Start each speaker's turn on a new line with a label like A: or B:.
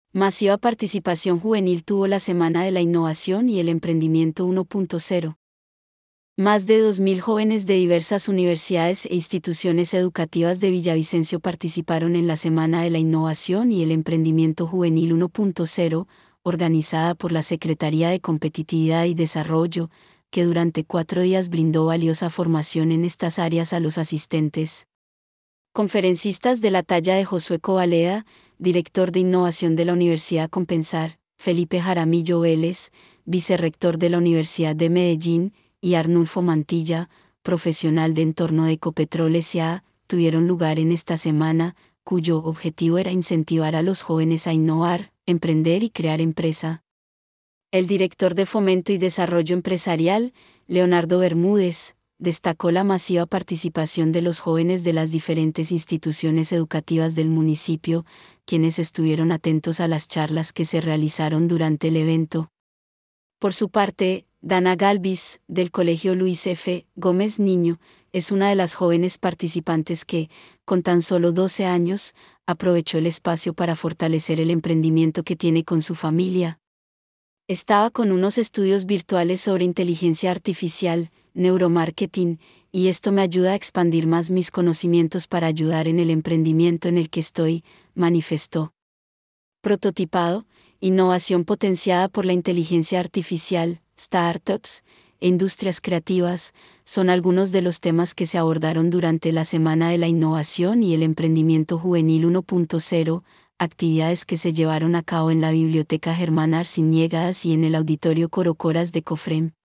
A: Masiva participación juvenil tuvo la Semana de la Innovación y el Emprendimiento 1.0. Más de 2.000 jóvenes de diversas universidades e instituciones educativas de Villavicencio participaron en la Semana de la Innovación y el Emprendimiento Juvenil 1.0, organizada por la Secretaría de Competitividad y Desarrollo, que durante 4 días brindó valiosa formación en estas áreas a los asistentes. Conferencistas de la talla de Josué Covaleda, director de innovación de la Universidad Compensar, Felipe Jaramillo Vélez, vicerrector de la Universidad de Medellín, y Arnulfo Mantilla, profesional de entorno de Ecopetrol S.A., tuvieron lugar en esta semana, cuyo objetivo era incentivar a los jóvenes a innovar, emprender y crear empresa. El director de Fomento y Desarrollo Empresarial, Leonardo Bermúdez, destacó la masiva participación de los jóvenes de las diferentes instituciones educativas del municipio, quienes estuvieron atentos a las charlas que se realizaron durante el evento. Por su parte, Dana Galvis, del Colegio Luis F. Gómez Niño, es una de las jóvenes participantes que, con tan solo 12 años, aprovechó el espacio para fortalecer el emprendimiento que tiene con su familia. Estaba con unos estudios virtuales sobre inteligencia artificial, neuromarketing, y esto me ayuda a expandir más mis conocimientos para ayudar en el emprendimiento en el que estoy, manifestó. Prototipado, innovación potenciada por la inteligencia artificial, startups e industrias creativas, son algunos de los temas que se abordaron durante la Semana de la Innovación y el Emprendimiento Juvenil 1.0, actividades que se llevaron a cabo en la Biblioteca Germán Arciniegas y en el Auditorio Corocoras de Cofrem.